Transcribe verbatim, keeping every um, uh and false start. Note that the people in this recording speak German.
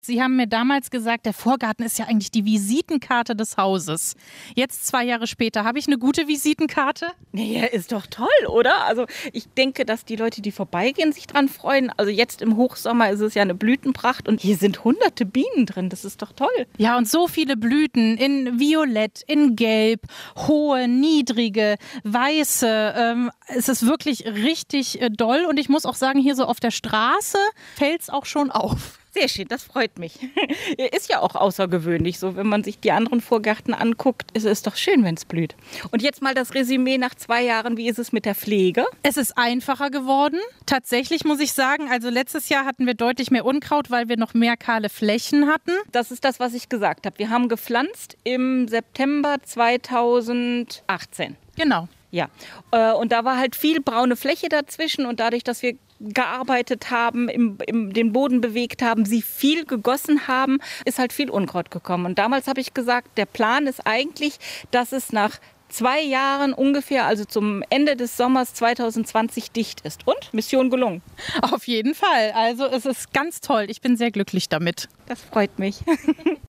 Sie haben mir damals gesagt, der Vorgarten ist ja eigentlich die Visitenkarte des Hauses. Jetzt, zwei Jahre später, habe ich eine gute Visitenkarte? Nee, ist doch toll, oder? Also ich denke, dass die Leute, die vorbeigehen, sich dran freuen. Also jetzt im Hochsommer ist es ja eine Blütenpracht und hier sind hunderte Bienen drin. Das ist doch toll. Ja, und so viele Blüten in Violett, in Gelb, hohe, niedrige, weiße. Ähm, es ist wirklich richtig äh, doll. Und ich muss auch sagen, hier so auf der Straße fällt es auch schon auf. Sehr schön, das freut mich. Ist ja auch außergewöhnlich so, wenn man sich die anderen Vorgärten anguckt. Ist es doch schön, wenn es blüht. Und jetzt mal das Resümee nach zwei Jahren. Wie ist es mit der Pflege? Es ist einfacher geworden. Tatsächlich muss ich sagen, also letztes Jahr hatten wir deutlich mehr Unkraut, weil wir noch mehr kahle Flächen hatten. Das ist das, was ich gesagt habe. Wir haben gepflanzt im September zweitausendachtzehn. Genau. Ja, und da war halt viel braune Fläche dazwischen und dadurch, dass wir gearbeitet haben, im, im, den Boden bewegt haben, sie viel gegossen haben, ist halt viel Unkraut gekommen. Und damals habe ich gesagt, der Plan ist eigentlich, dass es nach zwei Jahren ungefähr, also zum Ende des Sommers zweitausendzwanzig dicht ist. Und? Mission gelungen. Auf jeden Fall. Also es ist ganz toll. Ich bin sehr glücklich damit. Das freut mich.